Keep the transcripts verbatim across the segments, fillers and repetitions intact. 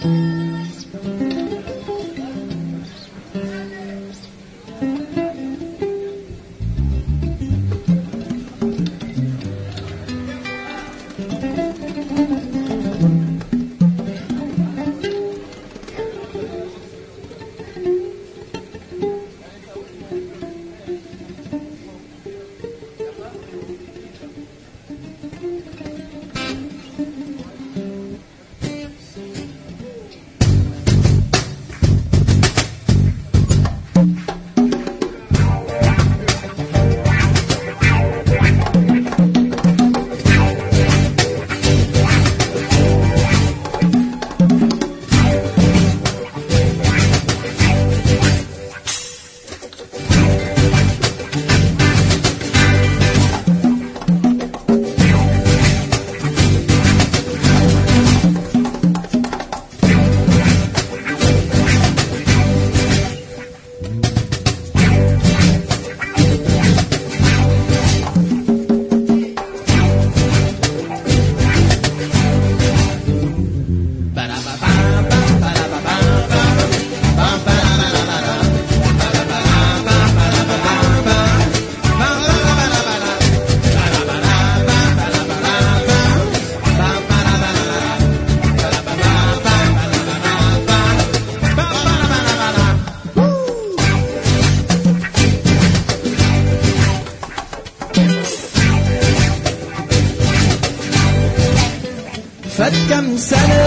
فات كم سنة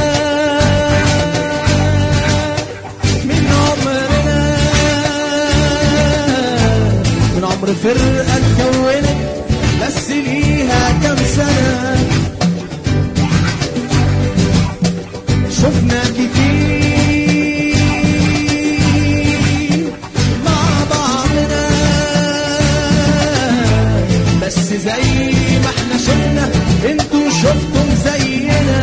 من عمرنا، من عمر فرقة اتكونت بس ليها كم سنة. شفنا كتير مع بعضنا، بس زي ما احنا شفنا انتوا شفتم زينا.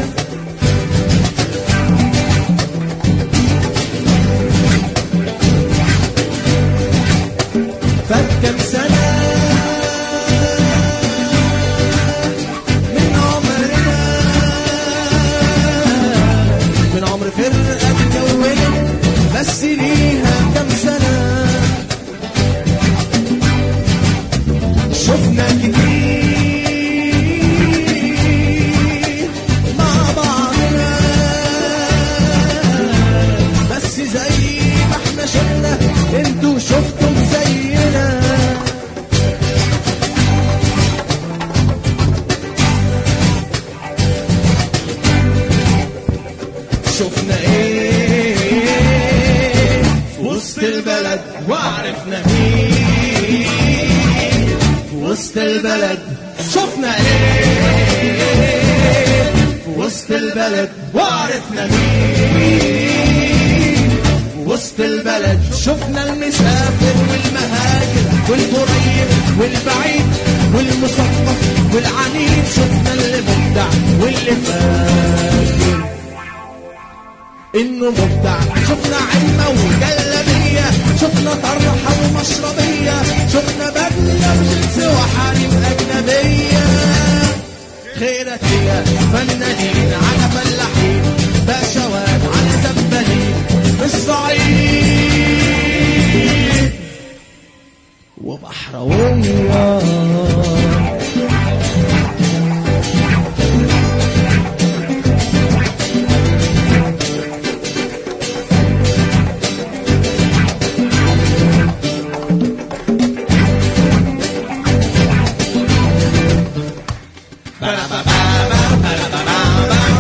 فات كم سنة من عمرنا، من عمر فرقة اتكونت بس ليها كم سنة. شفنا كتير مع بعضنا، بس زي ما احنا شفنا انتوا شفتم زينا. شفنا ايه في وسط البلد وعرفنا مين في وسط البلد. شفنا ايه في وسط البلد وعرفنا مين في وسط البلد. شفنا المسافر والمهاجر والقريب والبعيد والمثقف والعنيد. شفنا اللي مبدع واللي فاكر انه مبدع. شفنا علمة وجلبية، شفنا طرحة ومشربية، شفنا بدلة وجنس وحريم أجنبية. خيرتية فنانين على فلاحين، باشوات على زبالين في الصعيد وبحراوية. Ba ba ba ba ba ba ba ba.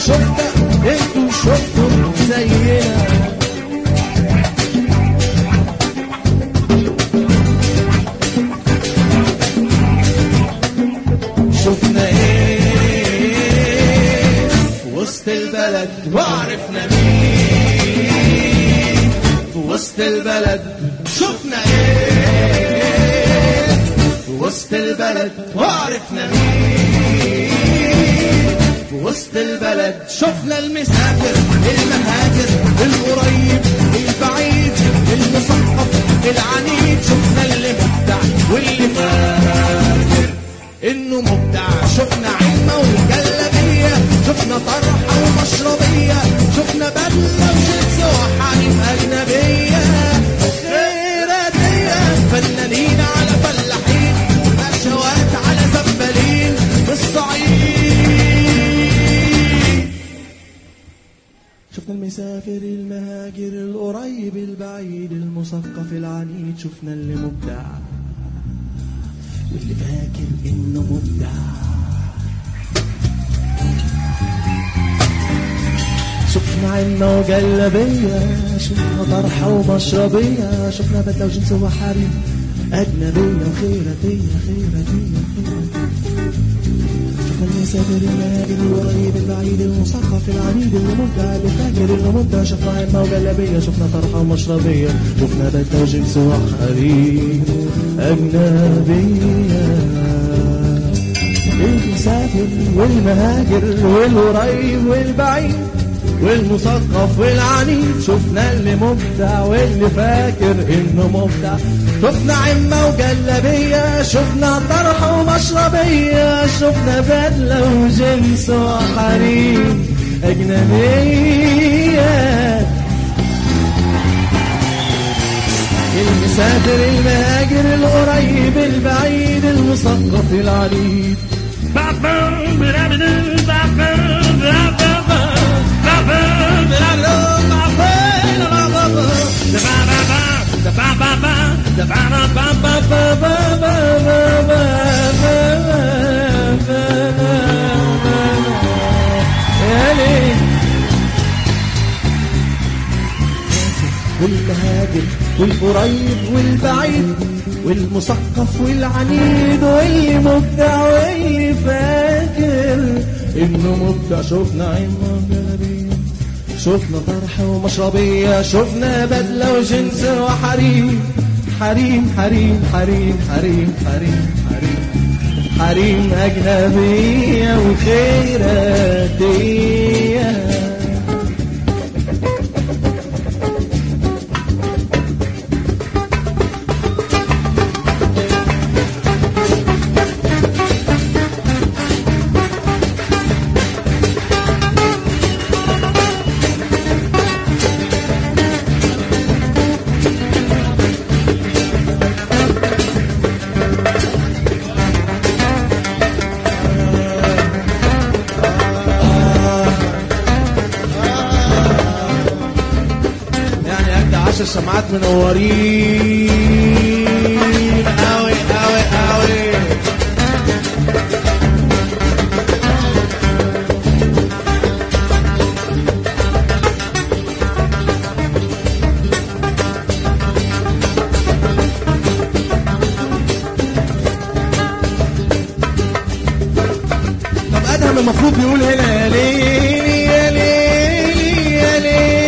شفنا انتوا شفتوا زينا. شفنا ايه في وسط البلد وعرفنا مين في وسط البلد. شفنا ايه في وسط البلد وعرفنا مين في وسط البلد. شفنا المسافر المهاجر القريب البعيد المثقف العنيد. شفنا اللي مبدع واللي فاكر انه مبدع. شفنا عمة وجلبية شفنا طرحة ومشربية شفنا بدلة وجنس وحريم أجنبية خيراتية فنانين على فلاحين نشوات على زبالين بالصعيد. شفنا المسافر المهاجر القريب البعيد المثقف العنيد. شفنا اللي مبدع واللي فاكر انه مبدع. شفنا عنا وجلبية شفنا طرحة ومشربية شفنا بدلة وجنس وحريم أجنبية وخيراتية خيراتية خيراتية. شفنا المسافر المهاجر القريب البعيد المثقف العنيد المبدع اللي فاكر انه مبدع. شفنا عنا وجلبية شفنا طرحة ومشربية شفنا بدلة وجنس وحريم أجنبية. المسافر والمهاجر والقريب والبعيد والمثقف والعنيد. شفنا اللي مبدع واللي فاكر انه مبدع. شفنا عمة وجلبية شفنا طرحة ومشربية شفنا بدلة وجنس وحريم أجنبية. المسافر المهاجر القريب البعيد المثقف العنيد. والمهاجر والقريب والبعيد والمثقف والعنيد واللي مبدع واللي فاكر انه مبدع. شفنا عمة وجلبية شفنا طرحة ومشربية شفنا بدلة وجنس وحريم حريم حريم حريم حريم حريم حريم حريم أجنبية وخيراتية. السماعات منورين قوي قوي قوي. طب ادهم المفروض بيقول هنا يا ليلي يا ليلي يا ليلي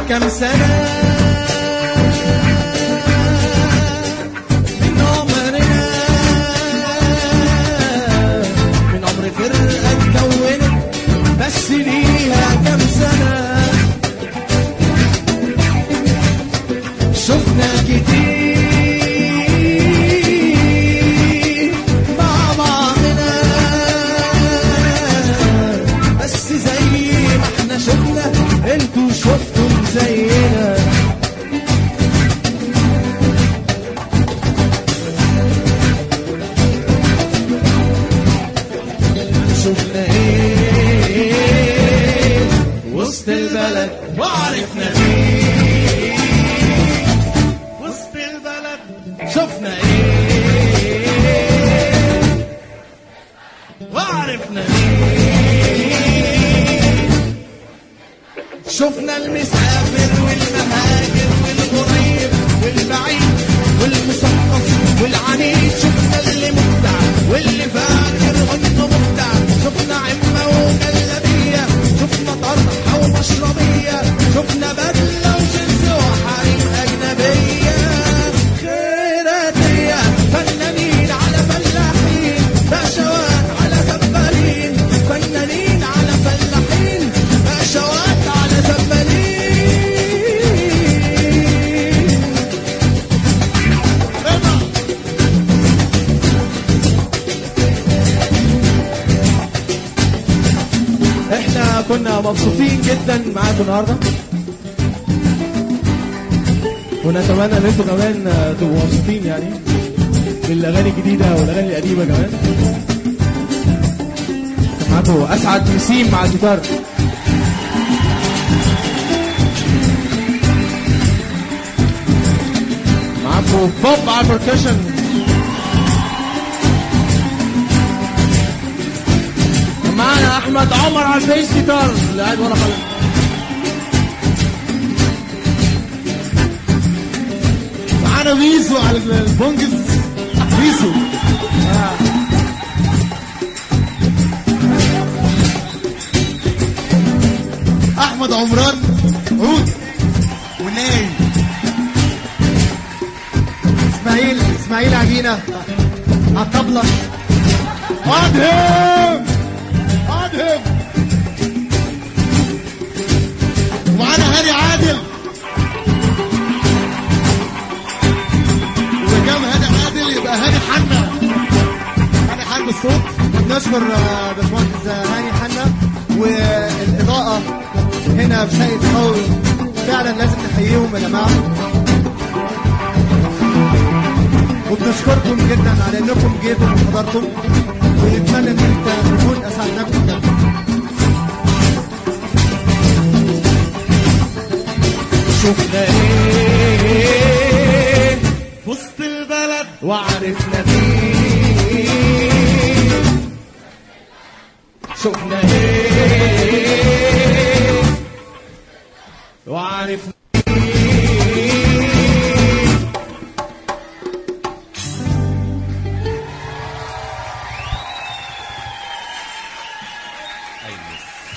كام سنة من عمرنا، من عمر فرقة اتكونت بس ليها كام سنة. شفنا كتير مع بعضنا، بس زي ما احنا شفنا انتوا شفتم زينا. شفنا ايه وسط البلد وعرفنا ايه وسط البلد. شفنا ايه وعرفنا ايه. شفنا المسافر والمهاجر والغريب والبعيد والمثقف والعنيد. شفنا اللي مبدع واللي فاكر انه مبدع. شفنا عمة وجلابية، شفنا طرحة ومشربية، شفنا بدلة وجنس وحريم أجنبية. خيراتية فنانين على فلاحين، باشوات على زبالين. فنانين على فلاحين، باشوات على زبالين. احنا كنا مبسوطين جدا معاكم النهارده، ونتمنى ان انتوا كمان تبقوا مبسوطين يعني بالاغاني الجديده والاغاني القديمه كمان. معاكم اسعد نسيم مع الجيتار. معاكم بوب على البركشن. معانا احمد عمر على البيس جيتار اللي قاعد ورا خالص. معانا ويزو على البونجز. ويزو آه. احمد عمران عود وناي. اسماعيل اسماعيل عجينه على الطبله. ادهم ادهم. ومعانا هاني عادل. وكم هاني عادل يبقى هاني حنا. هاني حنا بالصوت. نشكر باشمهندس هاني حنا. والاضاءه هنا في ساقية قوي فعلا لازم نحييهم يا جماعه. وبنشكركم جدا على انكم جيتوا وحضرتم، ونتمنى ان انت نكون اسعدناكم جدا. شفنا ايه وسط البلد وعرفنا مين. شفنا ايه وعرفنا